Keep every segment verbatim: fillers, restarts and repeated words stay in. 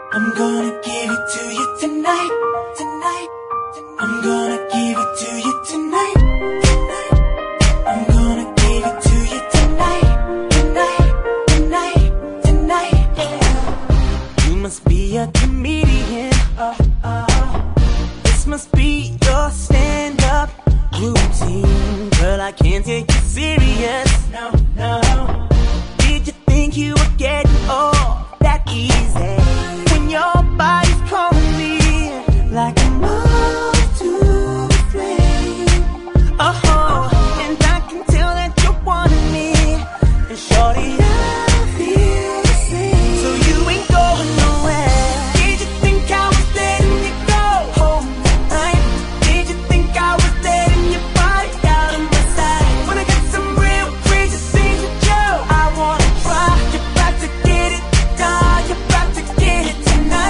I'm gonna give it to you tonight, tonight, tonight. I'm gonna give it to you tonight, tonight. I'm gonna give it to you tonight, tonight, tonight, tonight. Yeah. You must be a comedian. Uh, uh. This must be your stand-up routine. Girl, I can't take you serious. No, no. Did you think you were getting all that easy? Your body's calling me like a moth to the flame. Oh, and I can tell that you're wanting me, and shorty, I feel the same. So you ain't going nowhere. Did you think I was letting you go home tonight? Did you think I was letting your body out of my sight? Wanna get some real crazy things with you? I wanna try. You're about to get it done. You're about to get it.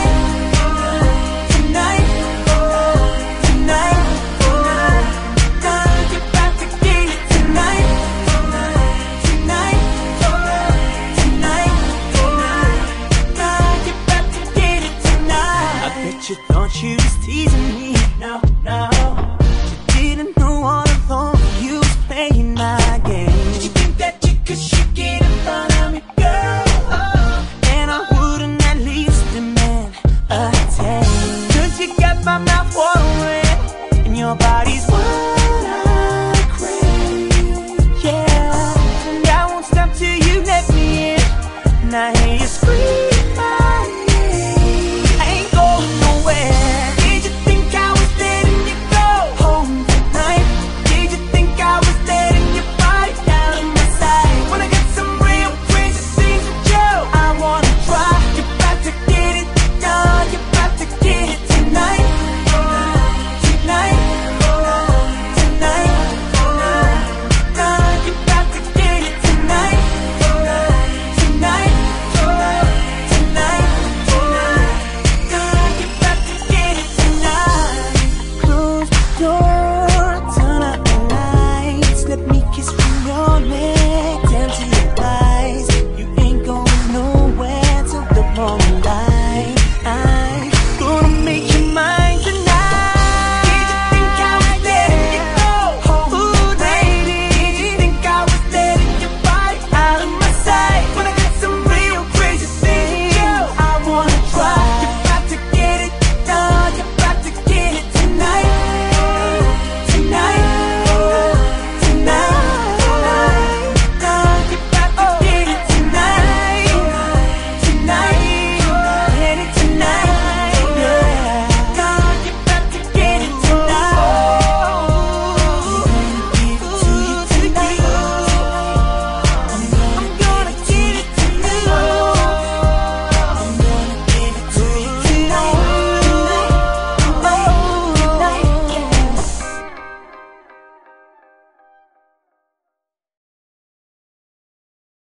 You thought you was teasing me, no, no. You didn't know all along you was playing my game. Did you think that you could shake it in front of me, girl? Oh. And I wouldn't at least demand a taste. Cause you got my mouth watering, and your body's what I crave. Yeah, and I won't stop till you let me in. And I hear you scream.